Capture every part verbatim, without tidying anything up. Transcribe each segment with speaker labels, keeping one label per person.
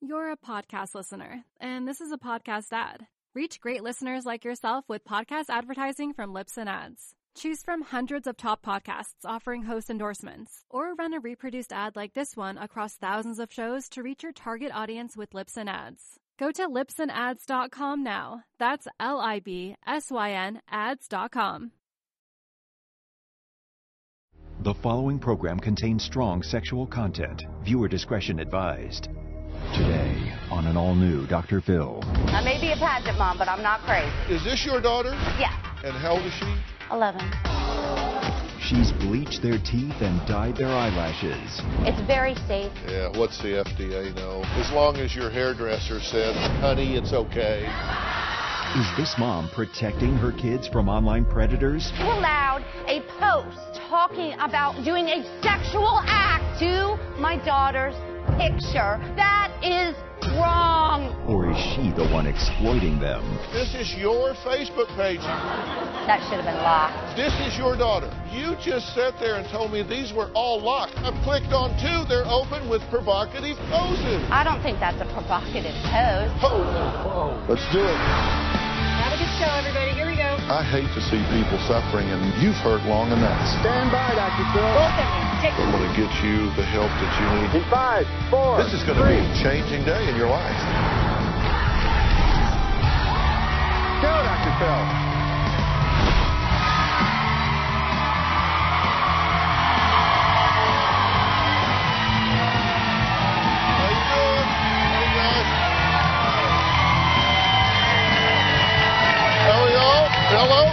Speaker 1: You're a podcast listener, and this is a podcast ad. Reach great listeners like yourself with podcast advertising from Libsyn Ads. Choose from hundreds of top podcasts offering host endorsements, or run a reproduced ad like this one across thousands of shows to reach your target audience with Libsyn Ads. Go to libsyn ads dot com now. That's L I B S Y N ads dot com.
Speaker 2: The following program contains strong sexual content. Viewer discretion advised. Today, on an all-new Doctor Phil.
Speaker 3: I may be a pageant mom, but I'm not crazy.
Speaker 4: Is this your daughter?
Speaker 3: Yeah.
Speaker 4: And how old is she?
Speaker 3: eleven.
Speaker 2: She's bleached their teeth and dyed their eyelashes.
Speaker 3: It's very safe.
Speaker 4: Yeah, what's the F D A know? As long as your hairdresser said, honey, it's okay.
Speaker 2: Is this mom protecting her kids from online predators?
Speaker 3: You allowed a post talking about doing a sexual act to my daughter's picture. That is wrong.
Speaker 2: Or is she the one exploiting them?
Speaker 4: This is your Facebook page.
Speaker 3: That should have been locked.
Speaker 4: This is your daughter. You just sat there and told me these were all locked. I've clicked on two. They're open with provocative poses.
Speaker 3: I don't think that's a provocative pose.
Speaker 4: Oh, whoa. Let's do it.
Speaker 3: Have a good show, everybody. Here we go.
Speaker 4: I hate to see people suffering, and you've hurt long enough.
Speaker 5: Stand by, Doctor Phil.
Speaker 3: Both of you. Take
Speaker 4: I'm going to get you the help that you need.
Speaker 5: In five, four,
Speaker 4: This is going to be a changing day in your life.
Speaker 5: go, Doctor Phil.
Speaker 4: How you doing? Hey, guys. How are y'all? Hello?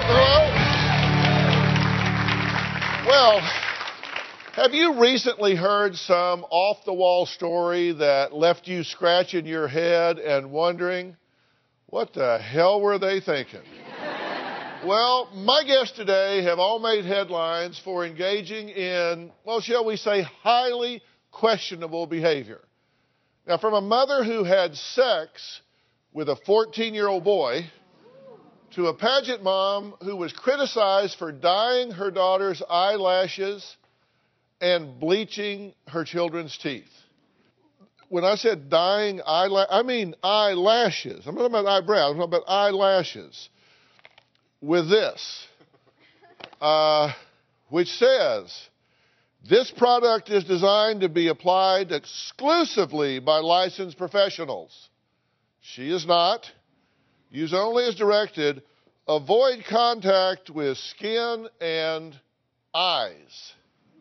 Speaker 4: Hello? Well, have you recently heard some off-the-wall story that left you scratching your head and wondering, what the hell were they thinking? Well, my guests today have all made headlines for engaging in, well, shall we say, highly questionable behavior. Now, from a mother who had sex with a fourteen-year-old boy to a pageant mom who was criticized for dyeing her daughter's eyelashes and bleaching her children's teeth. When I said dyeing eyelashes, I mean eyelashes. I'm not talking about eyebrows. I'm talking about eyelashes. With this, uh, which says, this product is designed to be applied exclusively by licensed professionals. She is not. Use only as directed. Avoid contact with skin and eyes.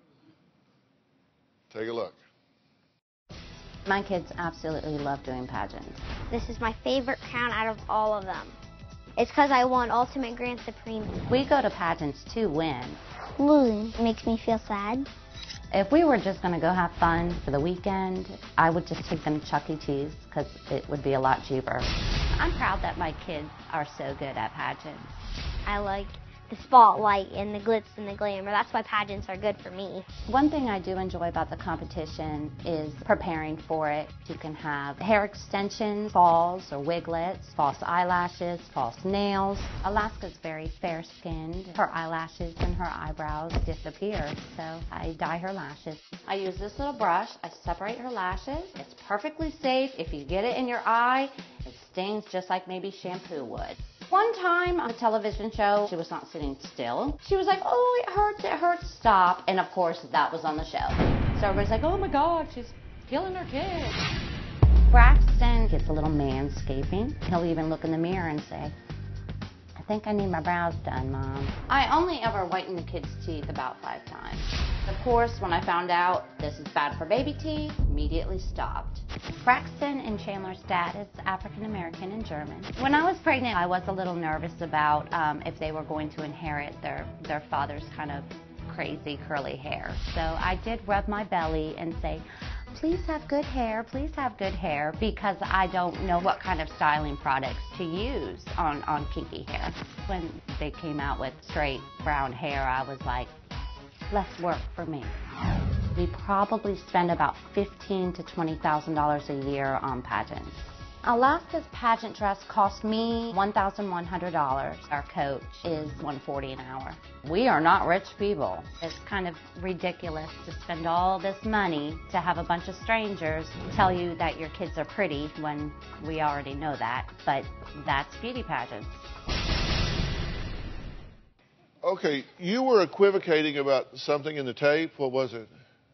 Speaker 4: Take a look.
Speaker 6: My kids absolutely love doing pageants.
Speaker 7: This is my favorite crown out of all of them. It's because I won Ultimate Grand Supreme.
Speaker 6: We go to pageants to win.
Speaker 7: Losing makes me feel sad.
Speaker 6: If we were just going to go have fun for the weekend, I would just take them to Chuck E. Cheese because it would be a lot cheaper. I'm proud that my kids are so good at pageants.
Speaker 7: I like the spotlight and the glitz and the glamour. That's why pageants are good for me.
Speaker 6: One thing I do enjoy about the competition is preparing for it. You can have hair extensions, falls or wiglets, false eyelashes, false nails. Alaska's very fair-skinned. Her eyelashes and her eyebrows disappear, so I dye her lashes. I use this little brush. I separate her lashes. It's perfectly safe. If you get it in your eye, it stings just like maybe shampoo would. One time on a television show, she was not sitting still. She was like, oh, it hurts, it hurts, stop. And of course, that was on the show. So everybody's like, oh my God, she's killing her kid. Braxton gets a little manscaping. He'll even look in the mirror and say, I think I need my brows done, Mom. I only ever whiten the kids' teeth about five times. Of course, when I found out this is bad for baby teeth, immediately stopped. Braxton and Chandler's dad is African American and German. When I was pregnant, I was a little nervous about um, if they were going to inherit their, their father's kind of crazy curly hair. So I did rub my belly and say, please have good hair, please have good hair, because I don't know what kind of styling products to use on, on kinky hair. When they came out with straight brown hair, I was like, less work for me. We probably spend about fifteen thousand to twenty thousand dollars a year on pageants. Alaska's pageant dress cost me one thousand one hundred dollars. Our coach is one hundred forty dollars an hour. We are not rich people. It's kind of ridiculous to spend all this money to have a bunch of strangers tell you that your kids are pretty when we already know that, but that's beauty pageants.
Speaker 4: Okay, you were equivocating about something in the tape. What was it?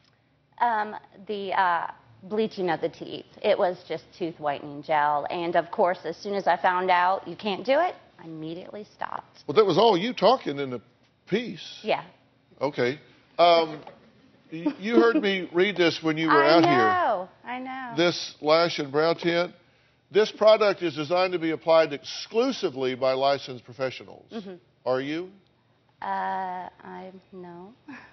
Speaker 6: Um, the uh, bleaching of the teeth. It was just tooth whitening gel. And of course, as soon as I found out you can't do it, I immediately stopped.
Speaker 4: Well, that was all you talking in the piece.
Speaker 6: Yeah.
Speaker 4: Okay. Um, y- you heard me read this when you were
Speaker 6: I
Speaker 4: out
Speaker 6: know,
Speaker 4: here.
Speaker 6: I know.
Speaker 4: This lash and brow tint. This product is designed to be applied exclusively by licensed professionals.
Speaker 6: Mm-hmm.
Speaker 4: Are you?
Speaker 6: Uh, I no.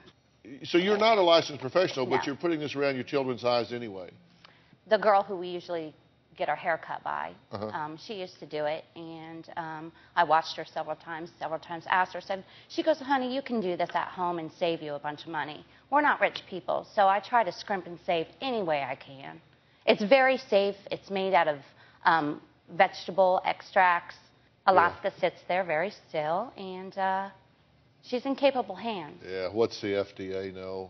Speaker 4: So you're not a licensed professional, but
Speaker 6: No.
Speaker 4: you're putting this around your children's eyes anyway.
Speaker 6: The girl who we usually get our hair cut by,
Speaker 4: Uh-huh.
Speaker 6: um, she used to do it, and um, I watched her several times, several times, asked her, said, she goes, honey, you can do this at home and save you a bunch of money. We're not rich people, so I try to scrimp and save any way I can. It's very safe. It's made out of um, vegetable extracts. Alaska yeah. sits there very still, and uh, she's in capable hands.
Speaker 4: Yeah, what's the F D A know?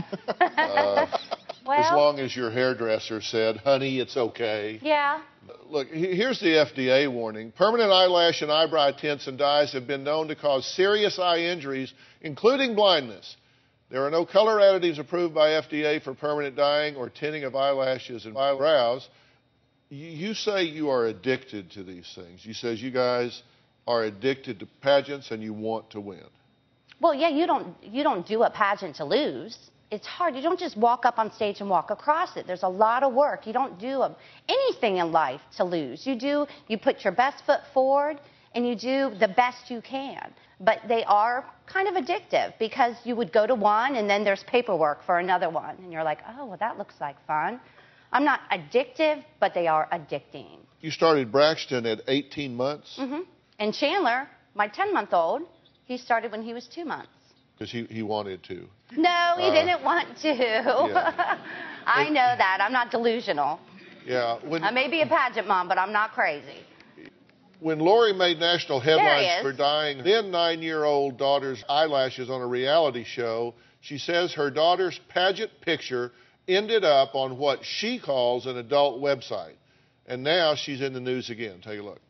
Speaker 4: uh,
Speaker 6: well,
Speaker 4: as long as your hairdresser said, honey, it's okay.
Speaker 6: Yeah.
Speaker 4: Look, here's the F D A warning. Permanent eyelash and eyebrow tints and dyes have been known to cause serious eye injuries, including blindness. There are no color additives approved by F D A for permanent dyeing or tinting of eyelashes and eyebrows. You say you are addicted to these things. You says you guys are addicted to pageants and you want to win.
Speaker 6: Well, yeah, you don't you don't do a pageant to lose. It's hard. You don't just walk up on stage and walk across it. There's a lot of work. You don't do a, anything in life to lose. You do you put your best foot forward and you do the best you can. But they are kind of addictive because you would go to one and then there's paperwork for another one and you're like, "Oh, well that looks like fun." I'm not addictive, but they are addicting.
Speaker 4: You started Braxton at eighteen months?
Speaker 6: Mm-hmm. And Chandler, my ten-month-old, he started when he was two months.
Speaker 4: Because he, he wanted to.
Speaker 6: No, he
Speaker 4: uh,
Speaker 6: didn't want to.
Speaker 4: Yeah.
Speaker 6: I know that. I'm not delusional.
Speaker 4: Yeah. When,
Speaker 6: I may be a pageant mom, but I'm not crazy.
Speaker 4: When Lori made national headlines
Speaker 6: There he is.
Speaker 4: for dyeing then nine-year-old daughter's eyelashes on a reality show, she says her daughter's pageant picture ended up on what she calls an adult website. And now she's in the news again. Take a look.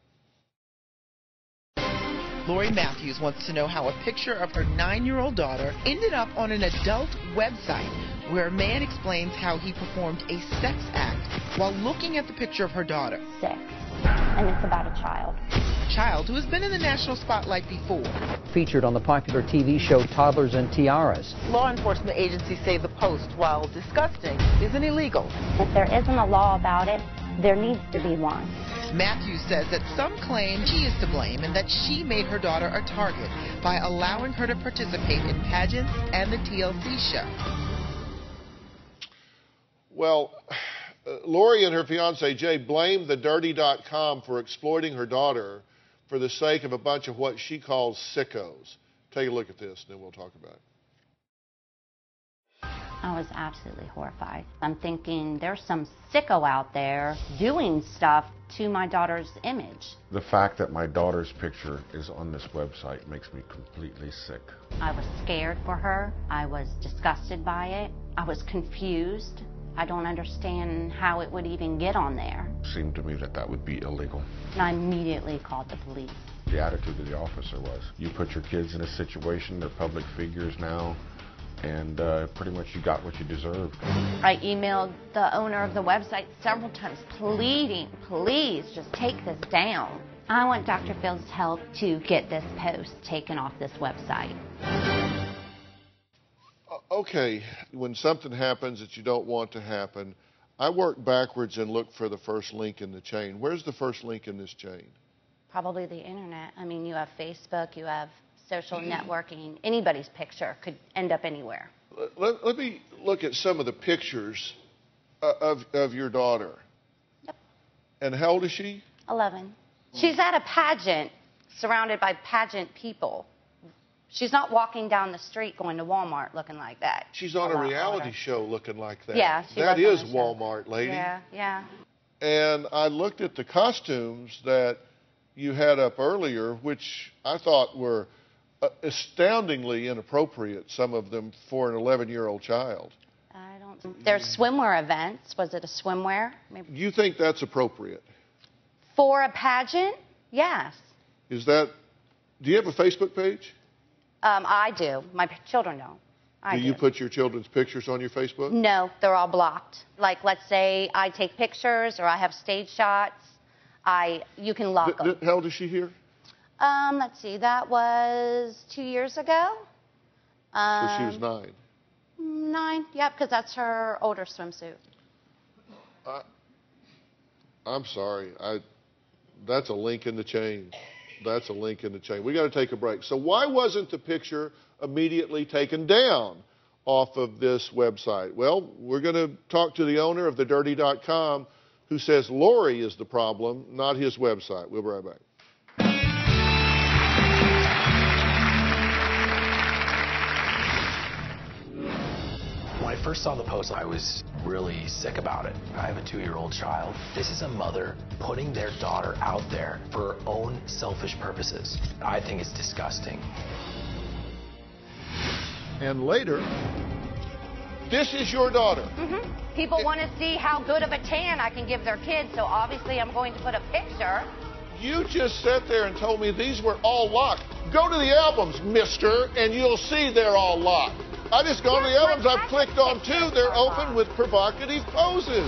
Speaker 8: Lori Matthews wants to know how a picture of her nine-year-old daughter ended up on an adult website where a man explains how he performed a sex act while looking at the picture of her daughter.
Speaker 6: Six. And it's about a child.
Speaker 8: A child who has been in the national spotlight before.
Speaker 9: Featured on the popular T V show Toddlers and Tiaras.
Speaker 8: Law enforcement agencies say the post, while disgusting, isn't illegal.
Speaker 6: If there isn't a law about it, there needs to be one.
Speaker 8: Matthews says that some claim she is to blame and that she made her daughter a target by allowing her to participate in pageants and the T L C show.
Speaker 4: Well, uh, Lori and her fiancé Jay blamed the dirty dot com for exploiting her daughter for the sake of a bunch of what she calls sickos. Take a look at this and then we'll talk about it.
Speaker 6: I was absolutely horrified. I'm thinking there's some sicko out there doing stuff to my daughter's image.
Speaker 10: The fact that my daughter's picture is on this website makes me completely sick.
Speaker 6: I was scared for her. I was disgusted by it. I was confused. I don't understand how it would even get on there.
Speaker 10: It seemed to me that that would be illegal.
Speaker 6: And I immediately called the police.
Speaker 10: The attitude of the officer was, you put your kids in a situation, they're public figures now, and uh, pretty much you got what you deserved.
Speaker 6: I emailed the owner of the website several times, pleading, please just take this down. I want Doctor Phil's help to get this post taken off this website.
Speaker 4: Okay, when something happens that you don't want to happen, I work backwards and look for the first link in the chain. Where's the first link in this chain?
Speaker 6: Probably the internet. I mean, you have Facebook, you have social networking. Anybody's picture could end up anywhere.
Speaker 4: Let, let me look at some of the pictures of, of your daughter.
Speaker 6: Yep.
Speaker 4: And how old is she?
Speaker 6: eleven. She's at a pageant surrounded by pageant people. She's not walking down the street going to Walmart looking like that.
Speaker 4: She's on
Speaker 6: a
Speaker 4: a reality
Speaker 6: older.
Speaker 4: show looking like that.
Speaker 6: Yeah, she
Speaker 4: That
Speaker 6: was
Speaker 4: is
Speaker 6: on a show.
Speaker 4: Walmart, lady.
Speaker 6: Yeah, yeah.
Speaker 4: and I looked at the costumes that you had up earlier, which I thought were uh, astoundingly inappropriate, some of them, for an eleven-year-old child.
Speaker 6: I don't. There's swimwear events. Was it a swimwear? Maybe.
Speaker 4: You think that's appropriate?
Speaker 6: For a pageant? Yes.
Speaker 4: Is that, do you have a Facebook page?
Speaker 6: Um, I do. My p- children don't. I
Speaker 4: do
Speaker 6: do
Speaker 4: you put your children's pictures on your Facebook?
Speaker 6: No, they're all blocked. Like, let's say I take pictures or I have stage shots. I, you can lock
Speaker 4: D-
Speaker 6: them.
Speaker 4: d- how old is she here?
Speaker 6: Um, let's see. That was two years ago. Um,
Speaker 4: So she was nine.
Speaker 6: Nine. Yep, because that's her older swimsuit.
Speaker 4: I, I'm sorry. I, that's a link in the chain. That's a link in the chain. We got to take a break. So why wasn't the picture immediately taken down off of this website? Well, we're going to talk to the owner of the dirty dot com, who says Lori is the problem, not his website. We'll be right back.
Speaker 11: When I first saw the post, I was really sick about it. I have a two-year-old child. This is a mother putting their daughter out there for her own selfish purposes. I think it's disgusting.
Speaker 4: And later, this is your daughter.
Speaker 3: Mm-hmm. People want to see how good of a tan I can give their kids, so obviously I'm going to put a picture.
Speaker 4: You just sat there and told me these were all locked. Go to the albums, mister, and you'll see they're all locked. I just go to the albums I've clicked on too. They're open with provocative poses.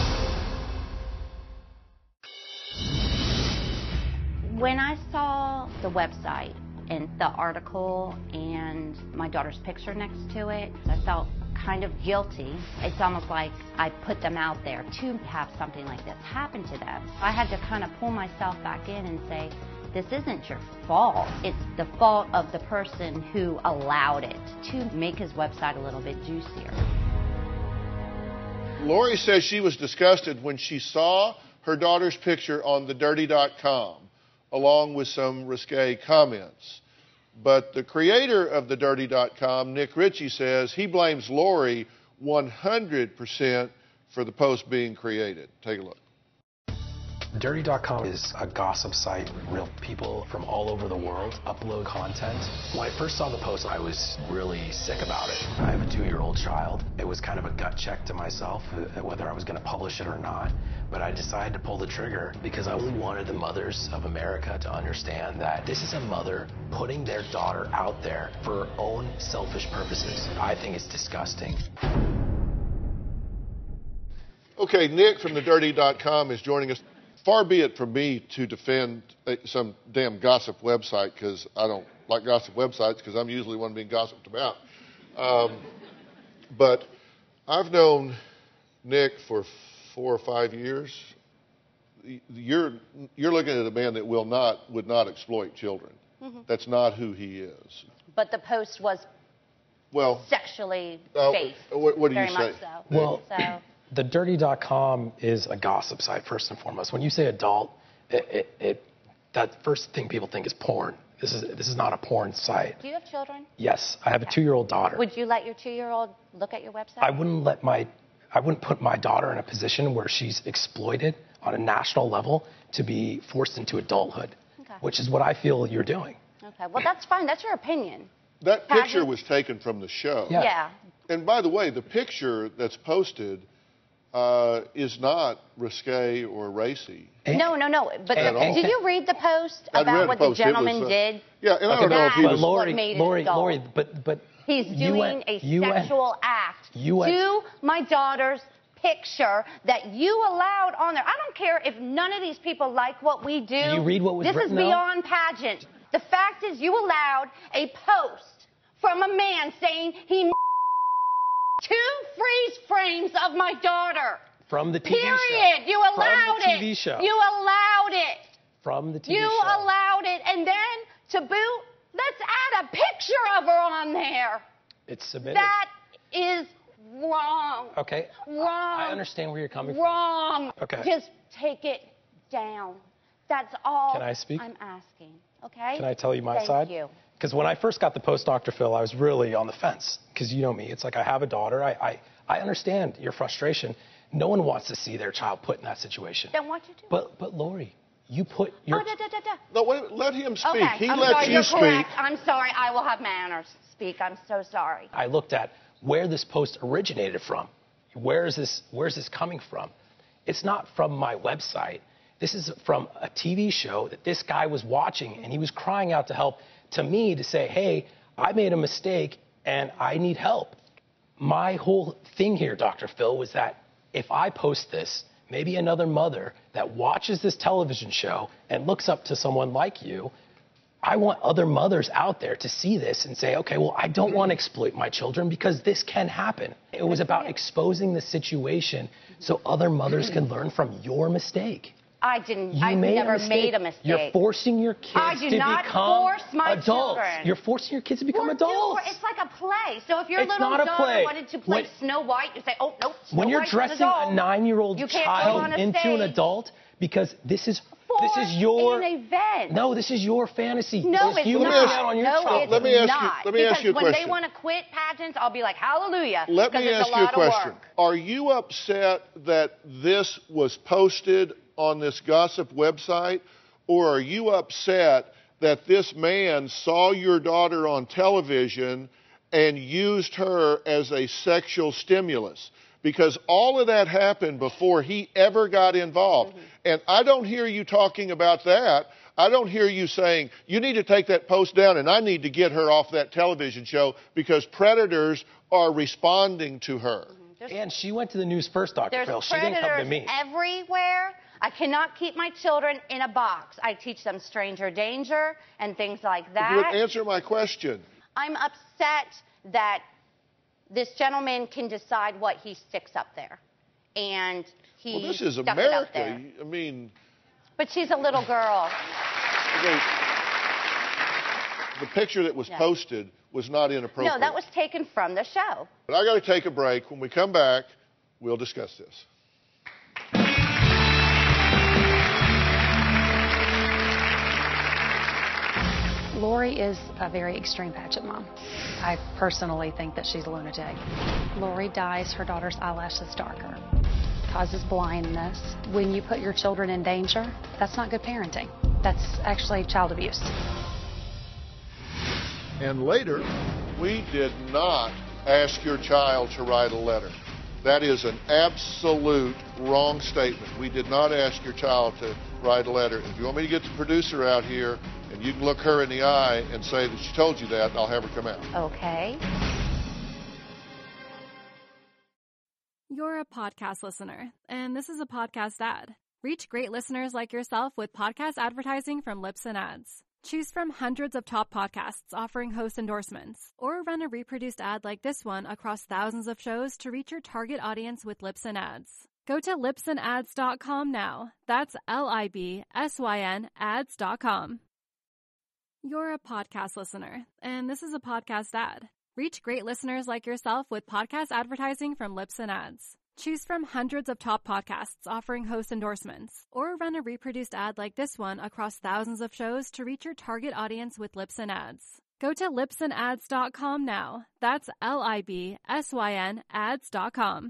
Speaker 6: When I saw the website and the article and my daughter's picture next to it, I felt kind of guilty. It's almost like I put them out there to have something like this happen to them. I had to kind of pull myself back in and say, this isn't your fault. It's the fault of the person who allowed it to make his website a little bit juicier.
Speaker 4: Lori says she was disgusted when she saw her daughter's picture on the dirty dot com, along with some risque comments. But the creator of the dirty dot com, Nick Ritchie, says he blames Lori one hundred percent for the post being created. Take a look.
Speaker 11: dirty dot com is a gossip site. Real people from all over the world upload content. When I first saw the post, I was really sick about it. I have a two-year-old child. It was kind of a gut check to myself whether I was going to publish it or not. But I decided to pull the trigger because I really wanted the mothers of America to understand that this is a mother putting their daughter out there for her own selfish purposes. I think it's disgusting.
Speaker 4: Okay, Nick from the dirty dot com is joining us. Far be it from me to defend some damn gossip website, because I don't like gossip websites, because I'm usually one being gossiped about. Um, but I've known Nick for four or five years. You're you're looking at a man that will not would not exploit children. Mm-hmm. That's not who he is.
Speaker 6: But the post was
Speaker 4: well
Speaker 6: sexually
Speaker 4: uh,
Speaker 6: based.
Speaker 4: What, what do
Speaker 6: very
Speaker 4: you say?
Speaker 6: Much so.
Speaker 11: Well.
Speaker 6: So.
Speaker 11: The dirty dot com is a gossip site, first and foremost. When you say adult, it, it, it, that first thing people think is porn. This is this is not a porn site.
Speaker 6: Do you have children?
Speaker 11: Yes, I have a two-year-old daughter.
Speaker 6: Would you let your two-year-old look at your website?
Speaker 11: I wouldn't let my, I wouldn't put my daughter in a position where she's exploited on a national level to be forced into adulthood, okay. Which is what I feel you're doing.
Speaker 6: Okay, well that's fine. That's your opinion.
Speaker 4: That Pageant. Picture was taken from the show.
Speaker 11: Yeah.
Speaker 6: yeah.
Speaker 4: And by the way, the picture that's posted Uh, is not risque or racy.
Speaker 6: No, no, no. But the, did you read the post
Speaker 4: I'd
Speaker 6: about what the,
Speaker 4: post.
Speaker 6: gentleman
Speaker 4: was, uh,
Speaker 6: did?
Speaker 4: Yeah, and I don't know if he was.
Speaker 11: Lori, Lori, Lori, but but
Speaker 6: he's doing
Speaker 11: went,
Speaker 6: a sexual
Speaker 11: went,
Speaker 6: act
Speaker 11: went,
Speaker 6: to my daughter's picture that you allowed on there. I don't care if none of these people like what we do.
Speaker 11: Did you read what was
Speaker 6: this
Speaker 11: written?
Speaker 6: This is beyond pageant. The fact is, you allowed a post from a man saying he two freeze frames of my daughter.
Speaker 11: From the T V
Speaker 6: Period.
Speaker 11: show.
Speaker 6: Period. You allowed
Speaker 11: From the
Speaker 6: it.
Speaker 11: T V show.
Speaker 6: You allowed it.
Speaker 11: From the T V
Speaker 6: you
Speaker 11: show.
Speaker 6: You allowed it. And then, to boot, let's add a picture of her on there.
Speaker 11: It's submitted.
Speaker 6: That is wrong.
Speaker 11: Okay.
Speaker 6: Wrong.
Speaker 11: I understand where you're coming
Speaker 6: wrong.
Speaker 11: from. Okay.
Speaker 6: Just take it down. That's all
Speaker 11: Can I speak?
Speaker 6: I'm asking. Okay?
Speaker 11: Can I tell you my
Speaker 6: Thank
Speaker 11: side?
Speaker 6: Thank you.
Speaker 11: Because when I first got the post, Doctor Phil, I was really on the fence. Because you know me. It's like I have a daughter. I, I, I understand your frustration. No one wants to see their child put in that situation.
Speaker 3: Then what you do?
Speaker 11: But, but Lori, you put your...
Speaker 3: Oh, da, da, da, da.
Speaker 4: No, wait, let him speak.
Speaker 3: Okay,
Speaker 4: He
Speaker 3: I'm
Speaker 4: lets
Speaker 3: sorry,
Speaker 4: you
Speaker 3: you're
Speaker 4: speak.
Speaker 3: correct. I'm sorry. I will have manners. Speak. I'm so sorry.
Speaker 11: I looked at where this post originated from. Where is this, where's this coming from? It's not from my website. This is from a T V show that this guy was watching, and he was crying out to help to me to say, hey, I made a mistake, and I need help. My whole thing here, Doctor Phil, was that if I post this, maybe another mother that watches this television show and looks up to someone like you, I want other mothers out there to see this and say, okay, well, I don't want to exploit my children because this can happen. It was about exposing the situation so other mothers can learn from your mistake.
Speaker 3: I didn't.
Speaker 11: You
Speaker 3: I
Speaker 11: made
Speaker 3: never
Speaker 11: a
Speaker 3: made a mistake.
Speaker 11: You're forcing your kids
Speaker 3: I do
Speaker 11: to
Speaker 3: not
Speaker 11: become
Speaker 3: force my
Speaker 11: adults.
Speaker 3: children.
Speaker 11: You're forcing your kids to become
Speaker 3: We're
Speaker 11: adults.
Speaker 3: doing- It's like a play. So if your
Speaker 11: It's
Speaker 3: little
Speaker 11: not a
Speaker 3: daughter
Speaker 11: play.
Speaker 3: wanted to play
Speaker 11: When-
Speaker 3: Snow White, you say, oh, nope, Snow
Speaker 11: when you're
Speaker 3: White's
Speaker 11: dressing
Speaker 3: an adult.
Speaker 11: a nine-year-old
Speaker 3: You can't go
Speaker 11: child
Speaker 3: on a
Speaker 11: into an
Speaker 3: stage.
Speaker 11: adult, because this is
Speaker 3: For
Speaker 11: this is your
Speaker 3: an event.
Speaker 11: no, this is your fantasy.
Speaker 3: No,
Speaker 11: It's
Speaker 3: it's
Speaker 11: you
Speaker 3: not.
Speaker 11: looking out on your
Speaker 3: no,
Speaker 11: child.
Speaker 3: it's
Speaker 4: Let me ask you-
Speaker 3: not.
Speaker 4: let me
Speaker 3: because
Speaker 4: ask you a
Speaker 3: when
Speaker 4: question.
Speaker 3: they want to quit pageants, I'll be like, hallelujah.
Speaker 4: Let me
Speaker 3: because
Speaker 4: ask
Speaker 3: it's a
Speaker 4: you a
Speaker 3: lot
Speaker 4: question.
Speaker 3: Of work.
Speaker 4: Are you upset that this was posted on this gossip website, or are you upset that this man saw your daughter on television and used her as a sexual stimulus? Because all of that happened before he ever got involved. Mm-hmm. And I don't hear you talking about that. I don't hear you saying, you need to take that post down and I need to get her off that television show because predators are responding to her.
Speaker 3: Mm-hmm.
Speaker 11: And she went to the news first, Doctor
Speaker 3: There's
Speaker 11: Phil. She didn't come to me.
Speaker 3: predators everywhere. I cannot keep my children in a box. I teach them stranger danger and things like that.
Speaker 4: You would answer my question.
Speaker 3: I'm upset that this gentleman can decide what he sticks up there. And he
Speaker 4: Well, this is
Speaker 3: stuck it up
Speaker 4: America.
Speaker 3: there.
Speaker 4: I mean...
Speaker 3: But she's a little girl.
Speaker 4: The, the picture that was
Speaker 3: Yeah.
Speaker 4: posted was not inappropriate.
Speaker 3: No, that was taken from the show.
Speaker 4: But I got to take a break. When we come back, we'll discuss this.
Speaker 12: Lori is a very extreme pageant mom. I personally think that she's a lunatic. Lori dyes her daughter's eyelashes darker, causes blindness. When you put your children in danger, that's not good parenting. That's actually child abuse.
Speaker 4: And later, we did not ask your child to write a letter. That is an absolute wrong statement. We did not ask your child to write a letter. If you want me to get the producer out here and you can look her in the eye and say that she told you that, I'll have her come out.
Speaker 3: Okay.
Speaker 1: You're a podcast listener, and this is a podcast ad. Reach great listeners like yourself with podcast advertising from Libsyn Ads. Choose from hundreds of top podcasts offering host endorsements, or run a reproduced ad like this one across thousands of shows to reach your target audience with Libsyn Ads. Go to libsyn ads dot com now. That's L I B S Y N ads dot com. You're a podcast listener, and this is a podcast ad. Reach great listeners like yourself with podcast advertising from Libsyn Ads. Choose from hundreds of top podcasts offering host endorsements, or run a reproduced ad like this one across thousands of shows to reach your target audience with Libsyn Ads. Go to libsyn ads dot com now. That's L I B S Y N ads dot com.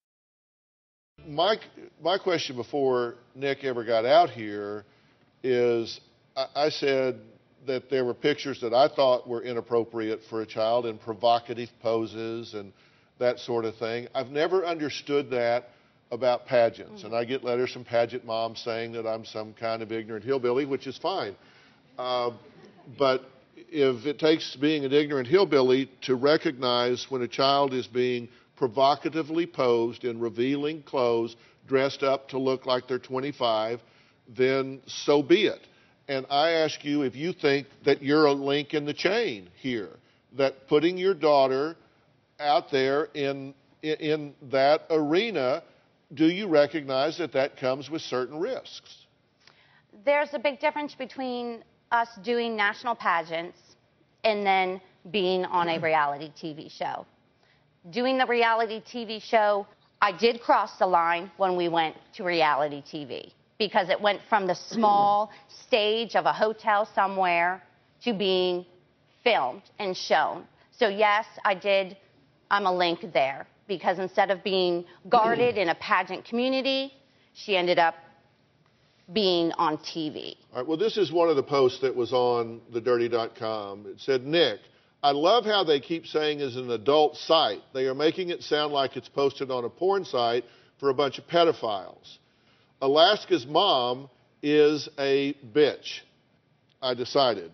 Speaker 4: My, my question before Nick ever got out here is, I, I said that there were pictures that I thought were inappropriate for a child and provocative poses and that sort of thing. I've never understood that about pageants. Mm-hmm. And I get letters from pageant moms saying that I'm some kind of ignorant hillbilly, which is fine. Uh, but if it takes being an ignorant hillbilly to recognize when a child is being provocatively posed in revealing clothes, dressed up to look like they're twenty-five, then so be it. And I ask you if you think that you're a link in the chain here, that putting your daughter out there in, in that arena, do you recognize that that comes with certain risks?
Speaker 3: There's a big difference between us doing national pageants and then being on a reality T V show. Doing the reality T V show, I did cross the line when we went to reality T V, because it went from the small stage of a hotel somewhere to being filmed and shown. So yes, I did. I'm a link there. because instead of being guarded in a pageant community, she ended up being on T V.
Speaker 4: All right, well, this is one of the posts that was on the dirty dot com. It said, Nick, I love how they keep saying it's an adult site. They are making it sound like it's posted on a porn site for a bunch of pedophiles. Alaska's mom is a bitch. I decided.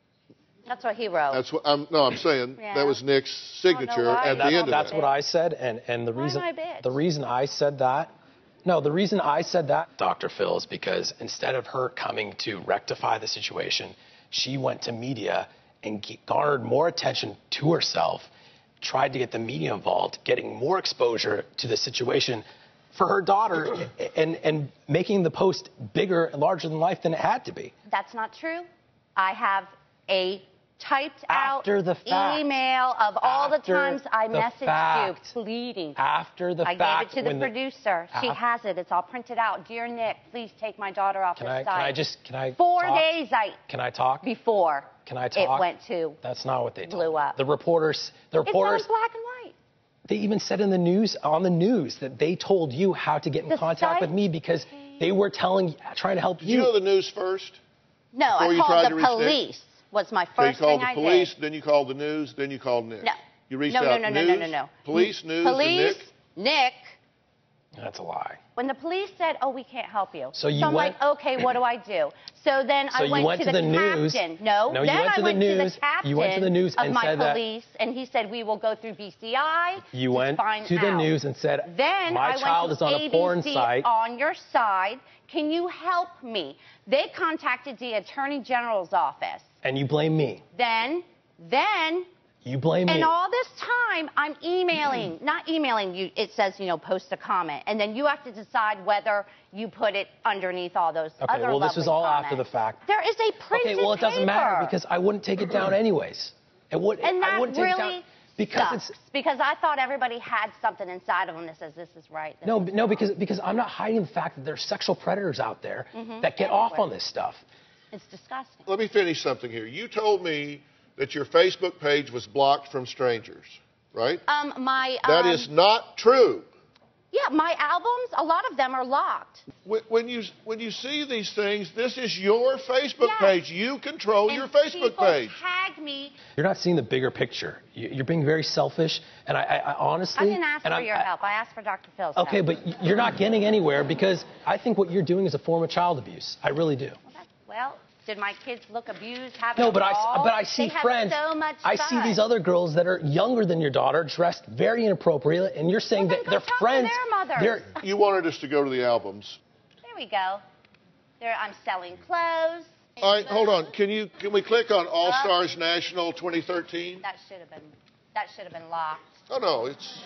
Speaker 3: That's what he wrote.
Speaker 4: That's what I'm. No, I'm saying
Speaker 3: Yeah.
Speaker 4: that was Nick's signature at the
Speaker 11: that's,
Speaker 4: end of
Speaker 11: That's
Speaker 4: that.
Speaker 11: what I said, and and the
Speaker 3: Why
Speaker 11: reason
Speaker 3: am I bitch?
Speaker 11: the reason I said that. No, the reason I said that, Doctor Phil, is because instead of her coming to rectify the situation, she went to media and garnered more attention to herself, tried to get the media involved, getting more exposure to the situation for her daughter, and, and making the post bigger and larger than life than it had to be.
Speaker 3: That's not true. I have a typed
Speaker 11: After
Speaker 3: out
Speaker 11: the fact.
Speaker 3: email of all the
Speaker 11: After
Speaker 3: times I
Speaker 11: the
Speaker 3: messaged
Speaker 11: fact.
Speaker 3: you pleading.
Speaker 11: After the
Speaker 3: I
Speaker 11: fact.
Speaker 3: gave it to the
Speaker 11: when
Speaker 3: producer. she
Speaker 11: Af-
Speaker 3: has it. It's all printed out. Dear Nick, please take my daughter off
Speaker 11: Can
Speaker 3: the
Speaker 11: I,
Speaker 3: site.
Speaker 11: can I just, can I
Speaker 3: Four
Speaker 11: talk?
Speaker 3: days I
Speaker 11: Can I talk?
Speaker 3: before
Speaker 11: Can I
Speaker 3: it
Speaker 11: talk?
Speaker 3: went to
Speaker 11: That's not what they
Speaker 3: blew
Speaker 11: told me.
Speaker 3: up.
Speaker 11: The reporters, the
Speaker 3: It's
Speaker 11: reporters,
Speaker 3: on black and white.
Speaker 11: they even said in the news, on the news, that they told you how to get in
Speaker 3: The
Speaker 11: contact
Speaker 3: site?
Speaker 11: with me because they were telling, trying to help
Speaker 4: Did you know the news first?
Speaker 3: No,
Speaker 4: Before
Speaker 3: I
Speaker 4: you tried
Speaker 3: called
Speaker 4: to
Speaker 3: the
Speaker 4: reach Nick?
Speaker 3: police. Was my
Speaker 4: So you
Speaker 3: first
Speaker 4: called
Speaker 3: thing
Speaker 4: the
Speaker 3: I
Speaker 4: police,
Speaker 3: did.
Speaker 4: then you called the news, then you called Nick.
Speaker 3: No.
Speaker 4: You reached
Speaker 3: no,
Speaker 4: out
Speaker 3: no, no,
Speaker 4: news,
Speaker 3: no, no, no, no.
Speaker 4: police, news,
Speaker 3: Police,
Speaker 4: and Nick.
Speaker 3: Nick.
Speaker 11: That's a lie.
Speaker 3: When the police said, "Oh, we can't help you,"
Speaker 11: So you
Speaker 3: I'm
Speaker 11: went-
Speaker 3: like, "Okay, what do I do?" So then
Speaker 11: So
Speaker 3: I
Speaker 11: you
Speaker 3: went,
Speaker 11: went
Speaker 3: to
Speaker 11: to
Speaker 3: the,
Speaker 11: the news.
Speaker 3: captain. No,
Speaker 11: No, you
Speaker 3: then
Speaker 11: went
Speaker 3: I
Speaker 11: to the
Speaker 3: went to
Speaker 11: news.
Speaker 3: the captain
Speaker 11: You went to the news
Speaker 3: of
Speaker 11: and
Speaker 3: my
Speaker 11: said that-
Speaker 3: police, and he said we will go through B C I.
Speaker 11: You
Speaker 3: to
Speaker 11: went
Speaker 3: find
Speaker 11: to the
Speaker 3: out.
Speaker 11: news and said,
Speaker 3: Then
Speaker 11: my
Speaker 3: I
Speaker 11: child
Speaker 3: went
Speaker 11: is on
Speaker 3: to
Speaker 11: a porn
Speaker 3: A B C
Speaker 11: site.
Speaker 3: on your side. Can you help me? They contacted the Attorney General's office.
Speaker 11: And you blame me.
Speaker 3: Then, then.
Speaker 11: You blame me.
Speaker 3: And all this time, I'm emailing, not emailing you. It says, you know, post a comment. And then you have to decide whether you put it underneath all those
Speaker 11: Okay,
Speaker 3: other
Speaker 11: well, this
Speaker 3: lovely
Speaker 11: was all
Speaker 3: comments.
Speaker 11: after the fact.
Speaker 3: There is a printed
Speaker 11: Okay, well, it doesn't matter
Speaker 3: paper.
Speaker 11: because I wouldn't take it down anyways. It would,
Speaker 3: And
Speaker 11: I
Speaker 3: that
Speaker 11: wouldn't take it
Speaker 3: really
Speaker 11: down because
Speaker 3: sucks.
Speaker 11: it's
Speaker 3: Because I thought everybody had something inside of them that says this is right. this
Speaker 11: no,
Speaker 3: is
Speaker 11: no, because because I'm not hiding the fact that there's sexual predators out there
Speaker 3: Mhm.
Speaker 11: that get off
Speaker 3: Everywhere.
Speaker 11: on this stuff.
Speaker 3: It's disgusting.
Speaker 4: Let me finish something here. You told me that your Facebook page was blocked from strangers, right?
Speaker 3: Um, my
Speaker 4: That
Speaker 3: um,
Speaker 4: is not true.
Speaker 3: yeah, my albums. A lot of them are locked.
Speaker 4: When, when you when you see these things, this is your Facebook
Speaker 3: Yes.
Speaker 4: page. You control
Speaker 3: And
Speaker 4: your Facebook
Speaker 3: people
Speaker 4: page.
Speaker 3: tag me.
Speaker 11: You're not seeing the bigger picture. You- You're being very selfish, and I, I, I honestly.
Speaker 3: I didn't ask
Speaker 11: and
Speaker 3: for
Speaker 11: I'm-
Speaker 3: your
Speaker 11: I-
Speaker 3: help. I asked for Doctor Phil's
Speaker 11: Okay,
Speaker 3: help.
Speaker 11: but you're not getting anywhere because I think what you're doing is a form of child abuse. I really do.
Speaker 3: Well, that's, well, did my kids look abused? Having
Speaker 11: No,
Speaker 3: a
Speaker 11: but I,
Speaker 3: ball?
Speaker 11: but I see
Speaker 3: they have
Speaker 11: friends.
Speaker 3: So much
Speaker 11: I
Speaker 3: fun.
Speaker 11: see these other girls that are younger than your daughter, dressed very inappropriate, and you're saying
Speaker 3: Well,
Speaker 11: that
Speaker 3: then
Speaker 11: their
Speaker 3: go talk to
Speaker 11: friends.
Speaker 3: their mothers.
Speaker 11: they're-
Speaker 4: You wanted us to go to the albums.
Speaker 3: There we go. There, I'm selling clothes.
Speaker 4: All right, hold on. Can you can we click on All Stars National twenty thirteen?
Speaker 3: That should have been. That should have been locked.
Speaker 4: Oh no, it's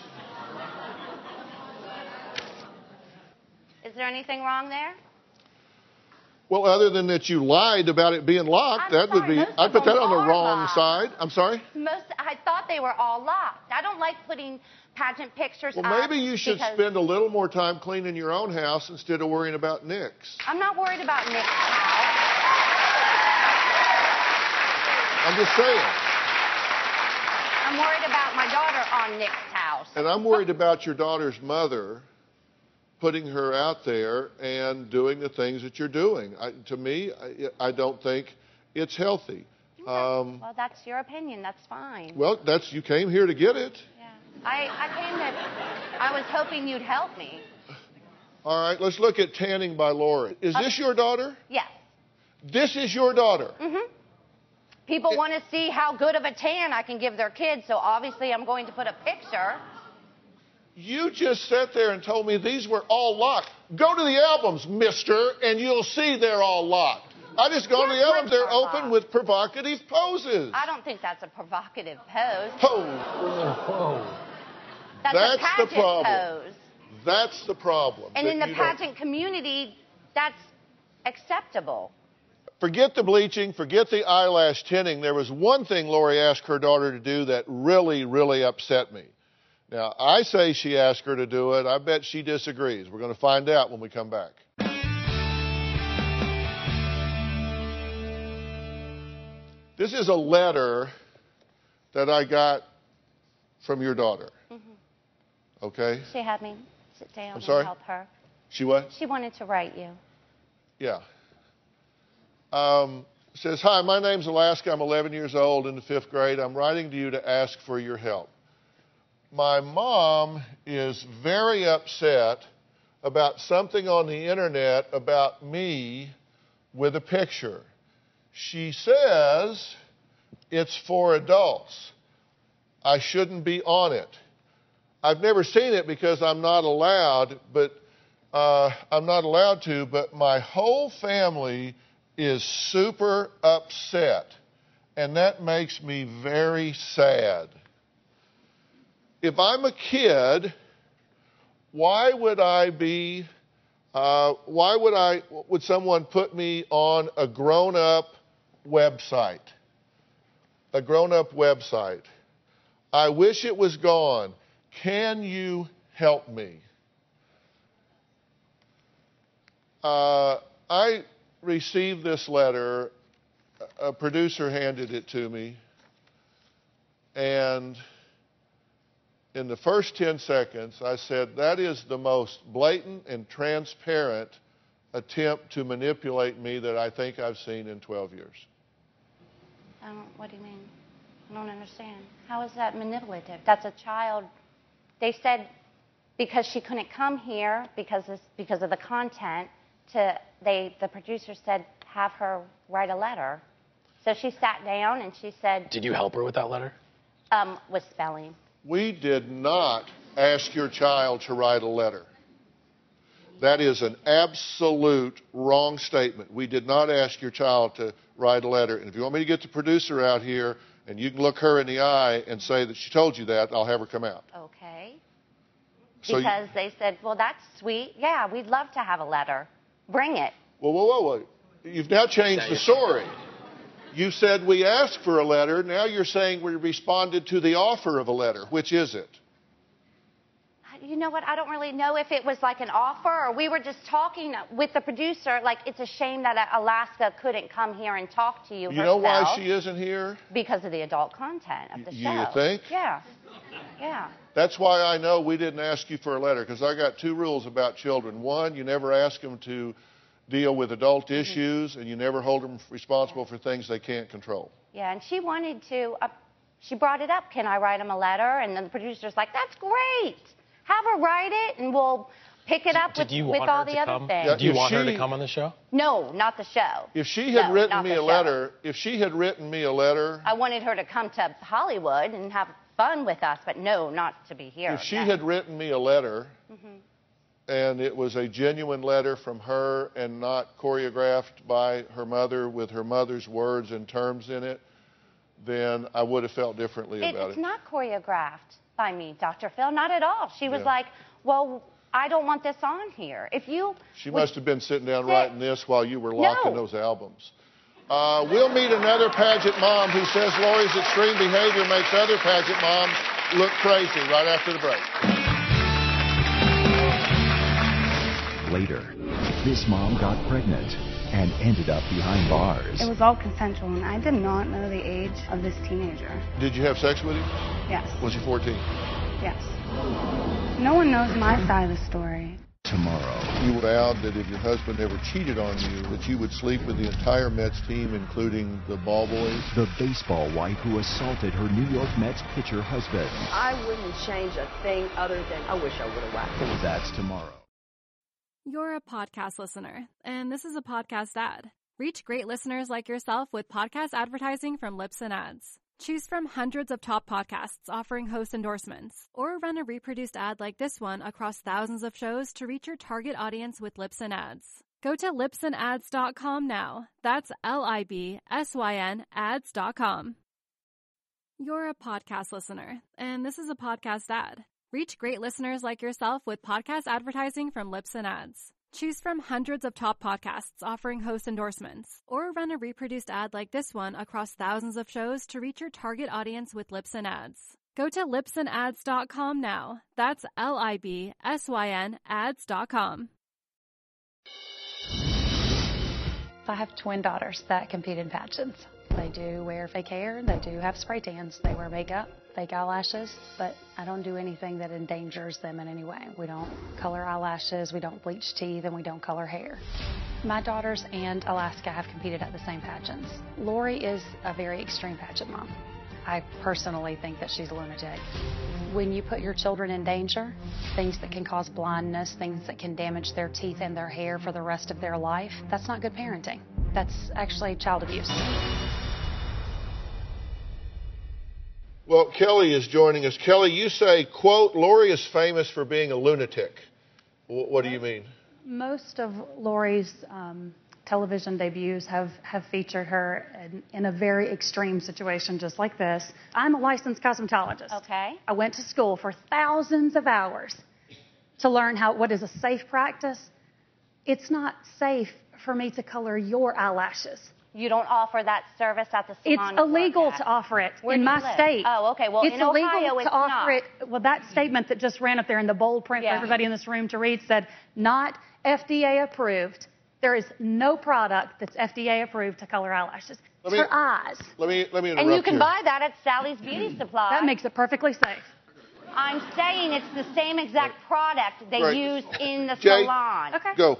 Speaker 3: Is there anything wrong there?
Speaker 4: well, other than that you lied about it being locked.
Speaker 3: I'm
Speaker 4: that would
Speaker 3: sorry,
Speaker 4: be.
Speaker 3: most
Speaker 4: I'd
Speaker 3: of
Speaker 4: put that
Speaker 3: them
Speaker 4: on the
Speaker 3: are
Speaker 4: wrong
Speaker 3: locked.
Speaker 4: side. I'm sorry.
Speaker 3: Most. I thought they were all locked. I don't like putting pageant pictures
Speaker 4: Well,
Speaker 3: up
Speaker 4: maybe you should
Speaker 3: because
Speaker 4: spend a little more time cleaning your own house instead of worrying about Nick's.
Speaker 3: I'm not worried about Nick's house.
Speaker 4: I'm just saying.
Speaker 3: I'm worried about my daughter on Nick's house.
Speaker 4: And I'm worried about your daughter's mother putting her out there and doing the things that you're doing. I, to me, I, I don't think it's healthy. Um,
Speaker 3: Well, that's your opinion. That's fine.
Speaker 4: well, that's you came here to get it.
Speaker 3: Yeah. I, I came to. I was hoping you'd help me.
Speaker 4: All right, let's look at Tanning by Lori. Is this your daughter?
Speaker 3: Yes.
Speaker 4: This is your daughter.
Speaker 3: Mhm. People want to see how good of a tan I can give their kids, so obviously I'm going to put a picture.
Speaker 4: You just sat there and told me these were all locked. Go to the albums, mister, and you'll see they're all locked. I just go to the
Speaker 3: Yes,
Speaker 4: albums. They're
Speaker 3: my
Speaker 4: open with provocative poses.
Speaker 3: I don't think that's a provocative pose.
Speaker 4: Pose.
Speaker 3: That's,
Speaker 4: That's
Speaker 3: a pageant
Speaker 4: the problem.
Speaker 3: pose.
Speaker 4: That's the problem.
Speaker 3: And
Speaker 4: that
Speaker 3: in the
Speaker 4: you don't-
Speaker 3: pageant community, that's acceptable.
Speaker 4: Forget the bleaching, forget the eyelash tinning. There was one thing Lori asked her daughter to do that really, really upset me. Now, I say she asked her to do it. I bet she disagrees. We're going to find out when we come back. This is a letter that I got from your daughter.
Speaker 3: Mm-hmm.
Speaker 4: okay?
Speaker 3: She had me sit down
Speaker 4: I'm
Speaker 3: and
Speaker 4: sorry?
Speaker 3: help her.
Speaker 4: She what?
Speaker 3: She wanted to write you.
Speaker 4: Yeah. Um, says, hi, my name's Alaska. I'm eleven years old in the fifth grade. I'm writing to you to ask for your help. My mom is very upset about something on the internet about me with a picture. She says it's for adults. I shouldn't be on it. I've never seen it because I'm not allowed, but uh, I'm not allowed to, but my whole family is super upset, and that makes me very sad. If I'm a kid, why would I be, uh, why would I, would someone put me on a grown-up website? A grown-up website. I wish it was gone. Can you help me? Uh, I received this letter. A producer handed it to me, and in the first ten seconds, I said, that is the most blatant and transparent attempt to manipulate me that I think I've seen in twelve years.
Speaker 3: I don't, what do you mean? I don't understand. How is that manipulative? That's a child. They said because she couldn't come here because of, because of the content, to they the producer said have her write a letter. So she sat down and she said.
Speaker 11: Did you help her with that letter?
Speaker 3: Um, with spelling.
Speaker 4: We did not ask your child to write a letter. That is an absolute wrong statement. We did not ask your child to write a letter. And if you want me to get the producer out here and you can look her in the eye and say that she told you that, I'll have her come out.
Speaker 3: Okay.
Speaker 4: So
Speaker 3: because
Speaker 4: you,
Speaker 3: they said, well, that's sweet. Yeah, we'd love to have a letter. Bring it.
Speaker 4: Whoa, whoa, whoa, whoa. You've now changed the story. You said we asked for a letter. Now you're saying we responded to the offer of a letter. Which is it?
Speaker 3: You know what? I don't really know if it was like an offer or we were just talking with the producer. Like, it's a shame that Alaska couldn't come here and talk to you
Speaker 4: You
Speaker 3: herself.
Speaker 4: know why she isn't here?
Speaker 3: Because of the adult content of the
Speaker 4: you
Speaker 3: show.
Speaker 4: You think?
Speaker 3: Yeah. Yeah.
Speaker 4: That's why I know we didn't ask you for a letter, because I got two rules about children. One, you never ask them to deal with adult mm-hmm. issues, and you never hold them responsible for things they can't control.
Speaker 3: Yeah, and she wanted to, uh, she brought it up, can I write him a letter? And then the producer's like, that's great. Have her write it, and we'll pick it up
Speaker 11: Did
Speaker 3: with,
Speaker 11: you
Speaker 3: with
Speaker 11: want
Speaker 3: all
Speaker 11: her
Speaker 3: the
Speaker 11: to
Speaker 3: other
Speaker 11: come?
Speaker 3: things.
Speaker 11: Yeah, Do you want
Speaker 4: she,
Speaker 11: her to come on the show?
Speaker 3: No, not the show.
Speaker 4: If she had
Speaker 3: no,
Speaker 4: written me a
Speaker 3: show.
Speaker 4: letter, if she had written me a letter...
Speaker 3: I wanted her to come to Hollywood and have fun with us, but no, not to be here.
Speaker 4: If she
Speaker 3: no.
Speaker 4: had written me a letter,
Speaker 3: mm-hmm.
Speaker 4: and it was a genuine letter from her and not choreographed by her mother with her mother's words and terms in it, then I would have felt differently
Speaker 3: it,
Speaker 4: about
Speaker 3: it's
Speaker 4: it.
Speaker 3: It's not choreographed by me, Doctor Phil, not at all. She was
Speaker 4: yeah.
Speaker 3: like, well, I don't want this on here. If you...
Speaker 4: She must have been sitting down
Speaker 3: sit,
Speaker 4: writing this while you were locking
Speaker 3: no.
Speaker 4: those albums. Uh, we'll meet another pageant mom who says Lori's extreme behavior makes other pageant moms look crazy right after the break.
Speaker 2: Later, this mom got pregnant and ended up behind bars.
Speaker 13: It was all consensual, and I did not know the age of this teenager.
Speaker 4: Did you have sex with him?
Speaker 13: Yes.
Speaker 4: Was he fourteen?
Speaker 13: Yes. No one knows my side of the story.
Speaker 2: Tomorrow.
Speaker 4: You vowed that if your husband ever cheated on you, that you would sleep with the entire Mets team, including the ball boys.
Speaker 2: The baseball wife who assaulted her New York Mets pitcher husband.
Speaker 14: I wouldn't change a thing other than I wish I would have whacked.
Speaker 2: That's tomorrow.
Speaker 1: You're a podcast listener, and this is a podcast ad. Reach great listeners like yourself with podcast advertising from Libsyn Ads. Choose from hundreds of top podcasts offering host endorsements, or run a reproduced ad like this one across thousands of shows to reach your target audience with Libsyn Ads. Go to libsyn ads dot com now. That's L I B S Y N ads dot com. You're a podcast listener, and this is a podcast ad. Reach great listeners like yourself with podcast advertising from Libsyn Ads. Choose from hundreds of top podcasts offering host endorsements, or run a reproduced ad like this one across thousands of shows to reach your target audience with Libsyn Ads. Go to libsyn ads dot com now. That's L I B S Y N ads dot com.
Speaker 12: I have twin daughters that compete in pageants. They do wear fake hair, they do have spray tans, they wear makeup, fake eyelashes, but I don't do anything that endangers them in any way. We don't color eyelashes, we don't bleach teeth, and we don't color hair. My daughters and Alaska have competed at the same pageants. Lori is a very extreme pageant mom. I personally think that she's a lunatic. When you put your children in danger, things that can cause blindness, things that can damage their teeth and their hair for the rest of their life, that's not good parenting. That's actually child abuse.
Speaker 4: Well, Kelly is joining us. Kelly, you say, quote, Lori is famous for being a lunatic. W- what do you mean?
Speaker 12: Most of Lori's um, television debuts have, have featured her in, in a very extreme situation just like this. I'm a licensed cosmetologist.
Speaker 3: Okay.
Speaker 12: I went to school for thousands of hours to learn how what is a safe practice. It's not safe for me to color your eyelashes.
Speaker 3: You don't offer that service at the salon?
Speaker 12: It's illegal to offer it
Speaker 3: Where
Speaker 12: in
Speaker 3: do you
Speaker 12: my
Speaker 3: live?
Speaker 12: state.
Speaker 3: Oh, okay. Well,
Speaker 12: it's
Speaker 3: in
Speaker 12: illegal
Speaker 3: Ohio,
Speaker 12: to
Speaker 3: it's
Speaker 12: offer
Speaker 3: not.
Speaker 12: it. Well, that statement that just ran up there in the bold print
Speaker 3: Yeah.
Speaker 12: for everybody in this room to read said, not F D A approved. There is no product that's F D A approved to color eyelashes.
Speaker 4: Let
Speaker 12: It's
Speaker 4: me-
Speaker 12: for eyes.
Speaker 4: Let me let me interrupt
Speaker 3: And you can
Speaker 4: here.
Speaker 3: buy that at Sally's Beauty Supply.
Speaker 12: That makes it perfectly safe.
Speaker 3: I'm saying it's the same exact product they
Speaker 10: Right.
Speaker 3: use in the
Speaker 10: Jay,
Speaker 3: salon.
Speaker 12: Okay.
Speaker 4: Go.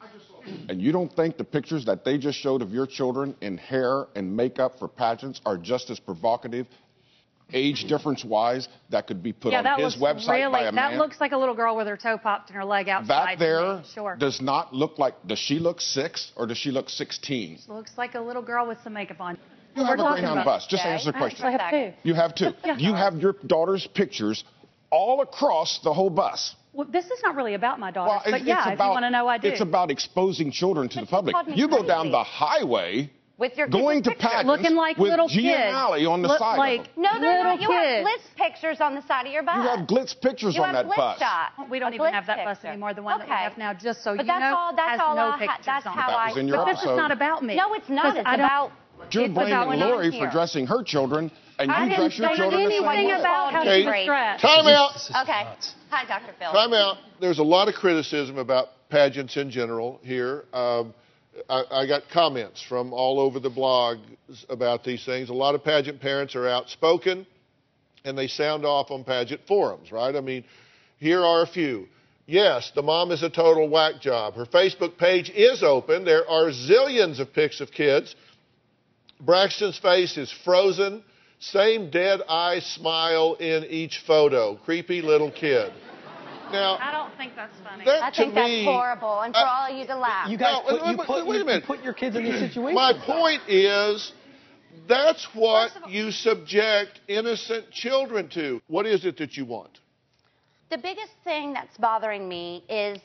Speaker 10: And you don't think the pictures that they just showed of your children in hair and makeup for pageants are just as provocative, age difference-wise, that could be put
Speaker 12: yeah,
Speaker 10: on
Speaker 12: that
Speaker 10: his
Speaker 12: looks
Speaker 10: website
Speaker 12: really,
Speaker 10: by a
Speaker 12: that
Speaker 10: man?
Speaker 12: looks like a little girl with her toe popped and her leg outside.
Speaker 10: That there
Speaker 12: Sure.
Speaker 10: does not look like, does she look six or does she look sixteen?
Speaker 12: Looks like a little girl with some makeup on.
Speaker 10: You
Speaker 12: We're
Speaker 10: have a
Speaker 12: talking
Speaker 10: Greyhound
Speaker 12: about-
Speaker 10: bus. Just
Speaker 12: Okay.
Speaker 10: answer the
Speaker 12: I
Speaker 10: question.
Speaker 12: actually have two.
Speaker 10: You have two.
Speaker 12: Yeah.
Speaker 10: You have your daughter's pictures all across the whole bus.
Speaker 12: Well, this is not really about my daughter,
Speaker 10: Well,
Speaker 12: but
Speaker 10: it's
Speaker 12: yeah, if
Speaker 10: about,
Speaker 12: you want to know, I do.
Speaker 10: It's about exposing children to the public.
Speaker 3: called me
Speaker 10: You go
Speaker 3: crazy.
Speaker 10: down the highway
Speaker 3: With your
Speaker 10: going to
Speaker 3: pictures.
Speaker 10: pageants
Speaker 12: Looking like
Speaker 10: with
Speaker 12: little
Speaker 10: Gia
Speaker 12: kids.
Speaker 10: and Allie on the
Speaker 12: Look
Speaker 10: side
Speaker 12: like
Speaker 10: of them.
Speaker 3: No, they're not. You
Speaker 12: little
Speaker 3: have
Speaker 12: kids.
Speaker 3: glitz pictures on the side of your bus.
Speaker 10: You have glitz pictures
Speaker 3: You
Speaker 10: on
Speaker 3: have
Speaker 10: that
Speaker 3: glitz
Speaker 10: bus.
Speaker 3: shot.
Speaker 12: We don't
Speaker 3: A
Speaker 12: even
Speaker 3: glitz
Speaker 12: have that bus
Speaker 3: picture.
Speaker 12: anymore. The one that we
Speaker 3: Okay.
Speaker 12: have now, just so
Speaker 3: But
Speaker 12: you
Speaker 3: that's
Speaker 12: know,
Speaker 3: all- that's
Speaker 12: has
Speaker 3: all
Speaker 12: no
Speaker 3: I ha-
Speaker 12: pictures
Speaker 3: that's
Speaker 12: on
Speaker 3: how
Speaker 12: it.
Speaker 10: That
Speaker 3: I
Speaker 10: was in your
Speaker 12: But this is
Speaker 10: episode.
Speaker 12: not about me.
Speaker 3: No, it's not.
Speaker 12: 'Cause
Speaker 3: It's
Speaker 12: I don't-
Speaker 3: about.
Speaker 10: You're
Speaker 3: it's about
Speaker 10: blaming
Speaker 3: going on
Speaker 10: Lori
Speaker 3: here.
Speaker 10: for dressing her children, and
Speaker 3: I
Speaker 10: you
Speaker 3: didn't
Speaker 10: dress your
Speaker 3: say
Speaker 10: children the same
Speaker 3: anything
Speaker 10: way.
Speaker 12: about how
Speaker 4: Okay.
Speaker 12: she was dressed.
Speaker 4: Time out.
Speaker 3: Okay. Hi, Doctor Phil.
Speaker 4: Time out. There's a lot of criticism about pageants in general here. Um, I, I got comments from all over the blog about these things. A lot of pageant parents are outspoken, and they sound off on pageant forums, right? I mean, here are a few. Yes, the mom is a total whack job. Her Facebook page is open. There are zillions of pics of kids. Braxton's face is frozen. Same dead eye smile in each photo. Creepy little kid. Now,
Speaker 12: I don't think that's funny.
Speaker 4: that
Speaker 3: I
Speaker 4: to
Speaker 3: think
Speaker 4: me,
Speaker 3: that's horrible, and for
Speaker 4: I-
Speaker 3: all of you to laugh.
Speaker 15: You guys
Speaker 4: No,
Speaker 15: put,
Speaker 4: wait,
Speaker 15: you
Speaker 4: wait,
Speaker 15: put,
Speaker 4: wait a
Speaker 15: you
Speaker 4: minute.
Speaker 15: put your kids in these situations.
Speaker 4: my point is, that's what you subject innocent children to. What is it that you want?
Speaker 3: The biggest thing that's bothering me is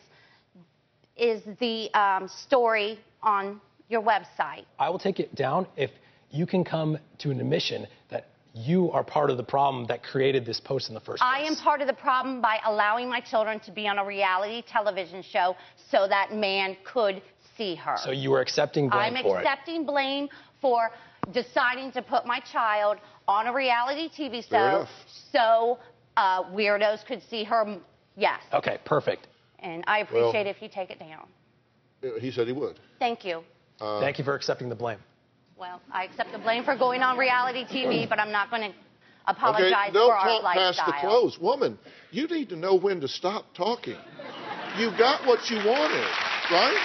Speaker 3: is the um, story on your website.
Speaker 15: I will take it down if you can come to an admission that you are part of the problem that created this post in the first place.
Speaker 3: I am part of the problem by allowing my children to be on a reality television show so that man could see her.
Speaker 15: So you were accepting blame
Speaker 3: I'm
Speaker 15: for it.
Speaker 3: accepting blame for deciding to put my child on a reality T V
Speaker 4: Fair
Speaker 3: show
Speaker 4: enough.
Speaker 3: so uh, weirdos could see her. Yes.
Speaker 15: Okay, perfect.
Speaker 3: And I appreciate if you take it down.
Speaker 4: Uh, He said he would.
Speaker 3: Thank you.
Speaker 4: Uh,
Speaker 15: Thank you for accepting the blame.
Speaker 3: Well, I accept the blame for going on reality T V, but I'm not going to apologize
Speaker 4: Okay, don't
Speaker 3: for our
Speaker 4: talk past
Speaker 3: lifestyle.
Speaker 4: the close. Woman, you need to know when to stop talking. You got what you wanted, right?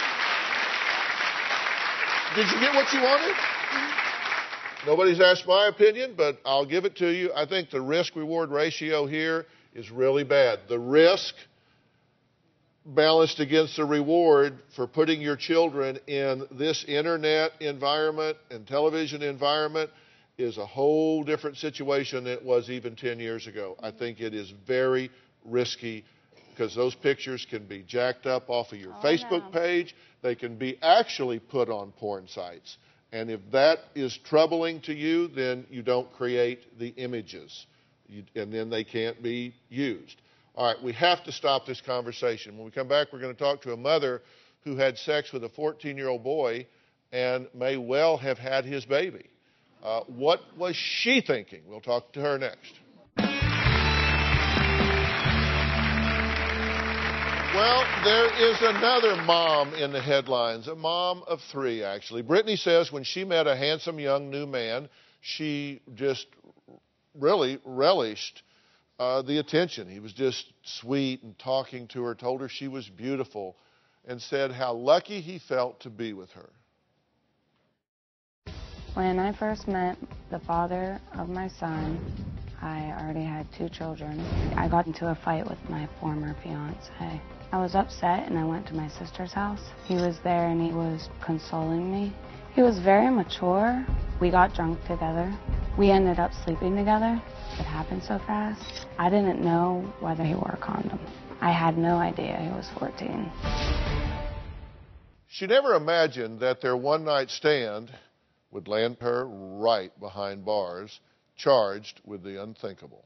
Speaker 4: Did you get what you wanted? Nobody's asked my opinion, but I'll give it to you. I think the risk-reward ratio here is really bad. The risk balanced against the reward for putting your children in this internet environment and television environment is a whole different situation than it was even ten years ago. I think it is very risky because those pictures can be jacked up off of your
Speaker 3: Oh,
Speaker 4: Facebook
Speaker 3: no.
Speaker 4: page. They can be actually put on porn sites. And if that is troubling to you, then you don't create the images. You, and then they can't be used. All right, we have to stop this conversation. When we come back, we're going to talk to a mother who had sex with a fourteen-year-old boy and may well have had his baby. Uh, what was she thinking? We'll talk to her next. Well, there is another mom in the headlines, a mom of three, actually. Brittany says when she met a handsome young new man, she just really relished uh, the attention. He was just sweet and talking to her, told her she was beautiful, and said how lucky he felt to be with her.
Speaker 13: When I first met the father of my son, I already had two children. I got into a fight with my former fiance. I was upset and I went to my sister's house. He was there and he was consoling me. He was very mature. We got drunk together. We ended up sleeping together. It happened so fast. I didn't know whether he wore a condom. I had no idea he was fourteen.
Speaker 4: She never imagined that their one-night stand would land her right behind bars, charged with the unthinkable.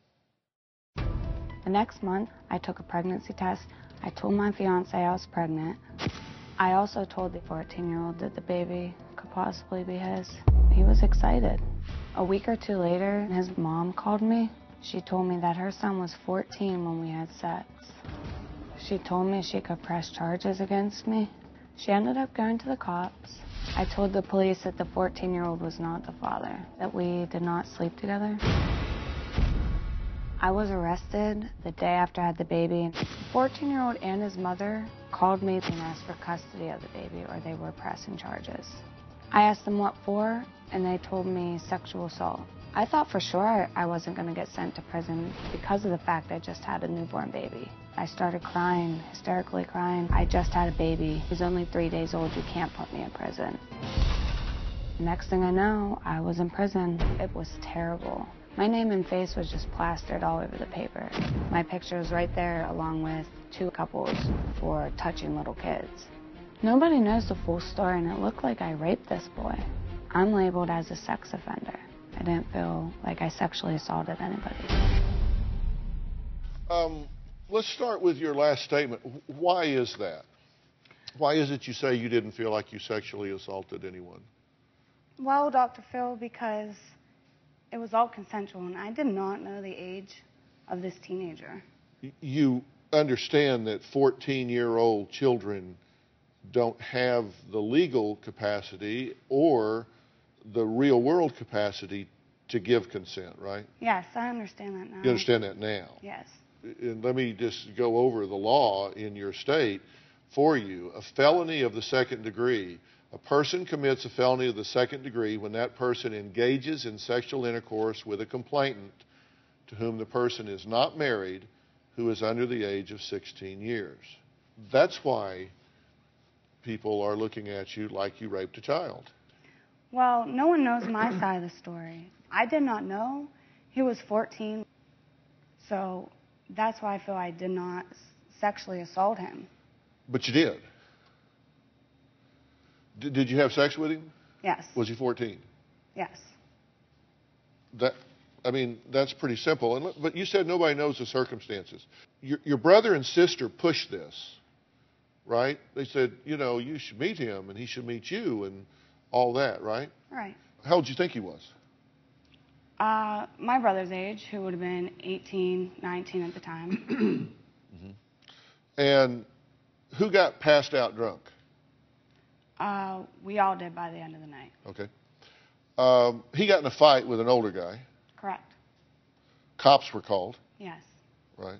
Speaker 13: The next month, I took a pregnancy test. I told my fiance I was pregnant. I also told the fourteen-year-old that the baby could possibly be his. He was excited. A week or two later, his mom called me. She told me that her son was fourteen when we had sex. She told me she could press charges against me. She ended up going to the cops. I told the police that the fourteen-year-old was not the father, that we did not sleep together. I was arrested the day after I had the baby. The fourteen-year-old and his mother called me and asked for custody of the baby, or they were pressing charges. I asked them what for, and they told me sexual assault. I thought for sure I wasn't going to get sent to prison because of the fact I just had a newborn baby. I started crying, hysterically crying. I just had a baby. He's only three days old. You can't put me in prison. Next thing I know, I was in prison. It was terrible. My name and face was just plastered all over the paper. My picture was right there along with two couples for touching little kids. Nobody knows the full story, and it looked like I raped this boy. I'm labeled as a sex offender. I didn't feel like I sexually assaulted anybody.
Speaker 4: Um, let's start with your last statement. Why is that? Why is it you say you didn't feel like you sexually assaulted anyone?
Speaker 13: Well, Doctor Phil, because it was all consensual, and I did not know the age of this teenager.
Speaker 4: You understand that fourteen-year-old children don't have the legal capacity or the real-world capacity to give consent, right?
Speaker 13: Yes, I understand that now.
Speaker 4: You understand that now?
Speaker 13: Yes.
Speaker 4: And let me just go over the law in your state for you. A felony of the second degree. A person commits a felony of the second degree when that person engages in sexual intercourse with a complainant to whom the person is not married, who is under the age of sixteen years. That's why people are looking at you like you raped a child.
Speaker 13: Well, no one knows my side of the story. I did not know he was fourteen, so that's why I feel I did not sexually assault him.
Speaker 4: But you did. D- did you have sex with him?
Speaker 13: Yes.
Speaker 4: Was he fourteen?
Speaker 13: Yes.
Speaker 4: That, I mean, that's pretty simple. And, but you said nobody knows the circumstances. Your, your brother and sister pushed this, right? They said, you know, you should meet him and he should meet you and all that, right?
Speaker 13: Right.
Speaker 4: How old do you think he was?
Speaker 13: Uh, my brother's age, who would have been eighteen, nineteen at the time.
Speaker 4: Mm-hmm. And who got passed out drunk?
Speaker 13: Uh, we all did by the end of the night.
Speaker 4: Okay. Um, he got in a fight with an older guy.
Speaker 13: Correct.
Speaker 4: Cops were called.
Speaker 13: Yes.
Speaker 4: Right.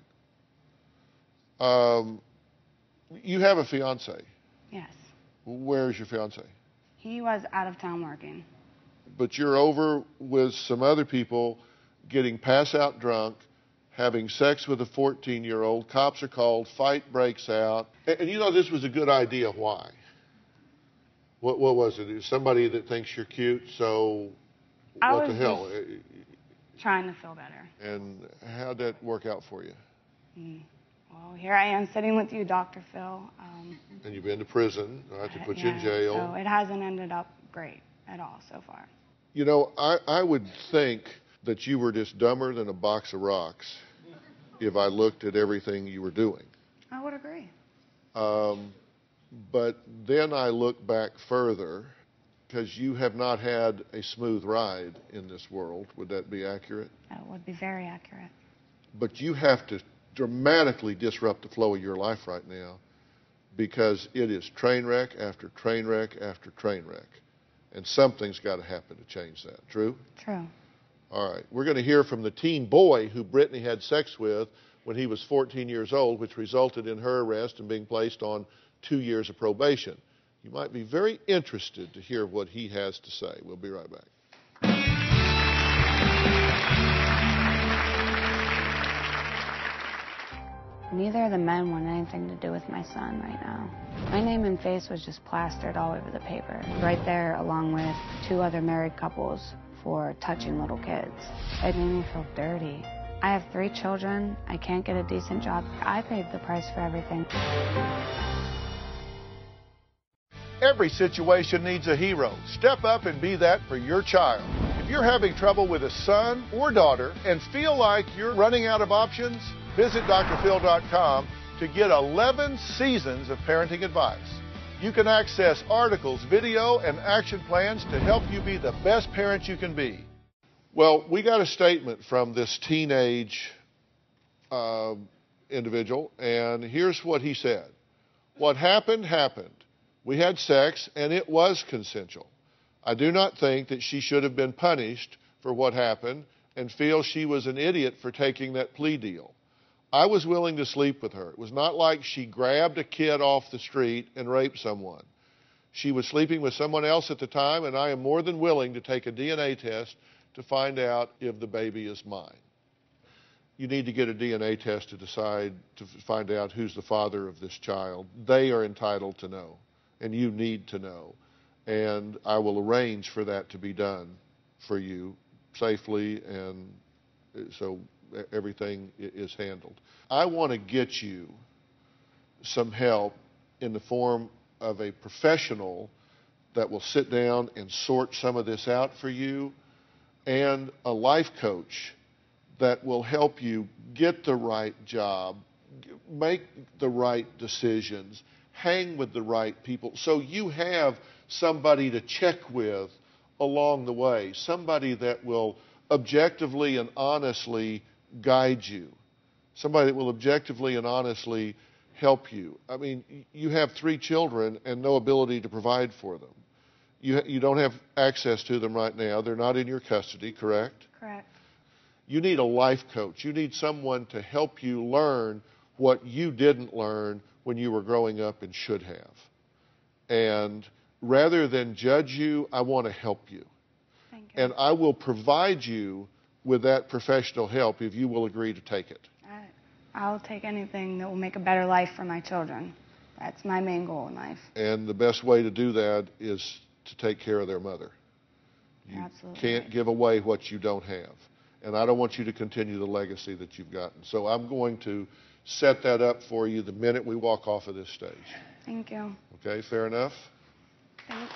Speaker 4: Um, you have a fiance.
Speaker 13: Yes.
Speaker 4: Where's your fiance?
Speaker 13: He was out of town working.
Speaker 4: But you're over with some other people getting pass out drunk, having sex with a fourteen-year-old. Cops are called. Fight breaks out. And, and you know this was a good idea. Why? What, what was it? Somebody that thinks you're cute, so
Speaker 13: I
Speaker 4: what
Speaker 13: was
Speaker 4: the hell?
Speaker 13: Just trying to feel better.
Speaker 4: And how'd that work out for you?
Speaker 13: Mm. Well, here I am sitting with you, Doctor Phil. Um,
Speaker 4: and you've been to prison. I have to put
Speaker 13: yeah,
Speaker 4: you in jail.
Speaker 13: So it hasn't ended up great at all so far.
Speaker 4: You know, I, I would think that you were just dumber than a box of rocks if I looked at everything you were doing.
Speaker 13: I would agree.
Speaker 4: Um, but then I look back further, because you have not had a smooth ride in this world. Would that be accurate?
Speaker 13: That would be very accurate.
Speaker 4: But you have to dramatically disrupt the flow of your life right now, because it is train wreck after train wreck after train wreck. And something's got to happen to change that. True?
Speaker 13: True.
Speaker 4: All right. We're going to hear from the teen boy who Brittany had sex with when he was fourteen years old, which resulted in her arrest and being placed on two years of probation. You might be very interested to hear what he has to say. We'll be right back.
Speaker 13: Neither of the men want anything to do with my son right now. My name and face was just plastered all over the paper, right there along with two other married couples for touching little kids. It made me feel dirty. I have three children. I can't get a decent job. I paid the price for everything.
Speaker 4: Every situation needs a hero. Step up and be that for your child. If you're having trouble with a son or daughter and feel like you're running out of options, visit D R Phil dot com to get eleven seasons of parenting advice. You can access articles, video, and action plans to help you be the best parent you can be. Well, we got a statement from this teenage uh, individual, and here's what he said. What happened, happened. We had sex, and it was consensual. I do not think that she should have been punished for what happened and feel she was an idiot for taking that plea deal. I was willing to sleep with her. It was not like she grabbed a kid off the street and raped someone. She was sleeping with someone else at the time, and I am more than willing to take a D N A test to find out if the baby is mine. You need to get a D N A test to decide, to find out who's the father of this child. They are entitled to know, and you need to know. And I will arrange for that to be done for you safely, and so everything is handled. I want to get you some help in the form of a professional that will sit down and sort some of this out for you, and a life coach that will help you get the right job, make the right decisions, hang with the right people, so you have somebody to check with along the way, somebody that will objectively and honestly guide you, somebody that will objectively and honestly help you. I mean, you have three children and no ability to provide for them. You, you don't have access to them right now. They're not in your custody, correct?
Speaker 13: Correct.
Speaker 4: You need a life coach. You need someone to help you learn what you didn't learn when you were growing up and should have. And rather than judge you, I want to help you.
Speaker 13: Thank you.
Speaker 4: And I will provide you with that professional help if you will agree to take it.
Speaker 13: I, I'll take anything that will make a better life for my children. That's my main goal in life.
Speaker 4: And the best way to do that is to take care of their mother. You
Speaker 13: Absolutely.
Speaker 4: can't give away what you don't have. And I don't want you to continue the legacy that you've gotten. So I'm going to set that up for you the minute we walk off of this stage.
Speaker 13: Thank you.
Speaker 4: Okay, fair enough?
Speaker 13: Thanks.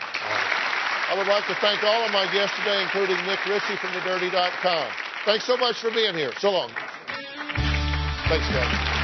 Speaker 4: I would like to thank all of my guests today, including Nick Ritchie from the dirty dot com. Thanks so much for being here. So long. Thanks, guys.